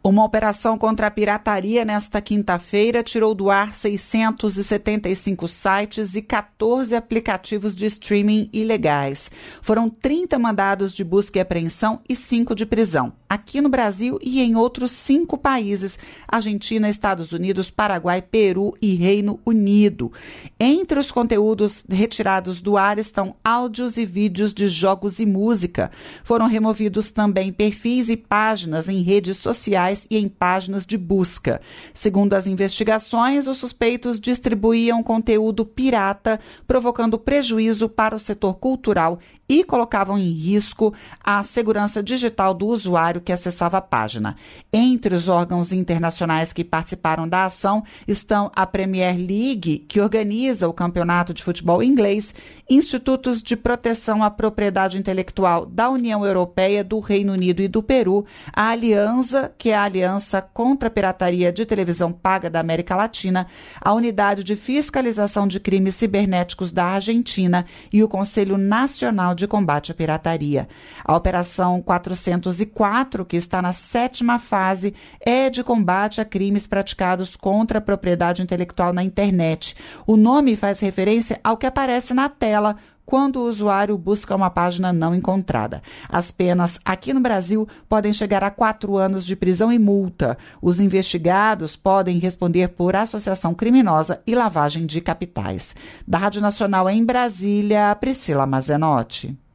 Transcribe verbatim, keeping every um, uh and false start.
Uma operação contra a pirataria nesta quinta-feira tirou do ar seiscentos e setenta e cinco sites e quatorze aplicativos de streaming ilegais. Foram trinta mandados de busca e apreensão e cinco de prisão, aqui no Brasil e em outros cinco países: Argentina, Estados Unidos, Paraguai, Peru e Reino Unido. Entre os conteúdos retirados do ar estão áudios e vídeos de jogos e música. Foram removidos também perfis e páginas em redes sociais e em páginas de busca. Segundo as investigações, os suspeitos distribuíam conteúdo pirata, provocando prejuízo para o setor cultural e colocavam em risco a segurança digital do usuário que acessava a página. Entre os órgãos internacionais que participaram da ação estão a Premier League, que organiza o campeonato de futebol inglês, institutos de proteção à propriedade intelectual da União Europeia, do Reino Unido e do Peru, a Aliança, que é a Aliança contra a Pirataria de Televisão Paga da América Latina, a Unidade de Fiscalização de Crimes Cibernéticos da Argentina e o Conselho Nacional de Combate à Pirataria. A Operação quatrocentos e quatro, que está na sétima fase, é de combate a crimes praticados contra a propriedade intelectual na internet. O nome faz referência ao que aparece na tela quando o usuário busca uma página não encontrada. As penas aqui no Brasil podem chegar a quatro anos de prisão e multa. Os investigados podem responder por associação criminosa e lavagem de capitais. Da Rádio Nacional em Brasília, Priscila Mazenotti.